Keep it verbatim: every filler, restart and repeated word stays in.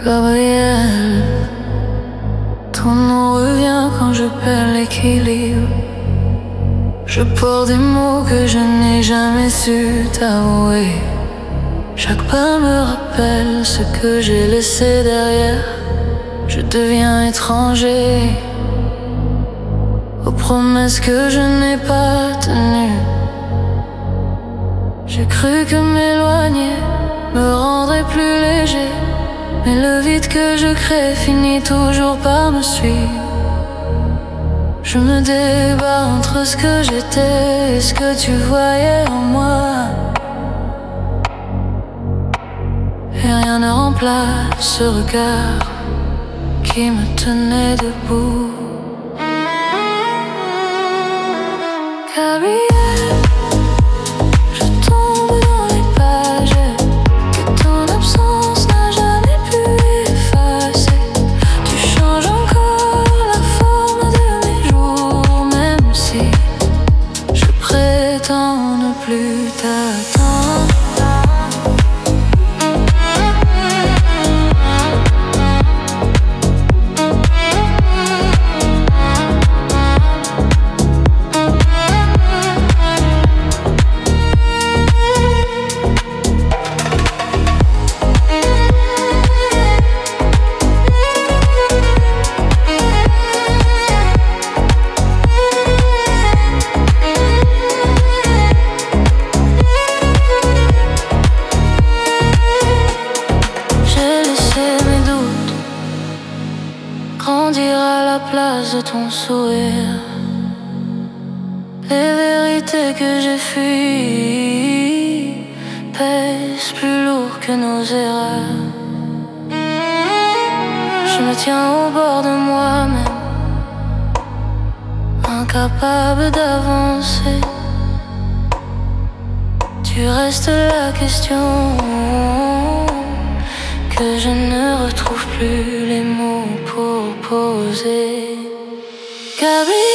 Gabriel, ton nom revient quand je perds l'équilibre. Je porte des mots que je n'ai jamais su t'avouer. Chaque pas me rappelle ce que j'ai laissé derrière. Je deviens étranger aux promesses que je n'ai pas tenues. J'ai cru que m'éloigner me rendrait plus léger, mais le vide que je crée finit toujours par me suivre. Je me débat entre ce que j'étais et ce que tu voyais en moi, et rien ne remplace ce regard qui me tenait debout. Gabriel, je tombe dans les pages que ton absence n'a jamais pu effacer. Tu changes encore la forme de mes jours, même si je prétends ne plus t'attendre. Grandir à la place de ton sourire. Les vérités que j'ai fuies pèsent plus lourd que nos erreurs. Je me tiens au bord de moi-même, incapable d'avancer. Tu restes la question que je ne retrouve plus les mots pour poser. Gabriel,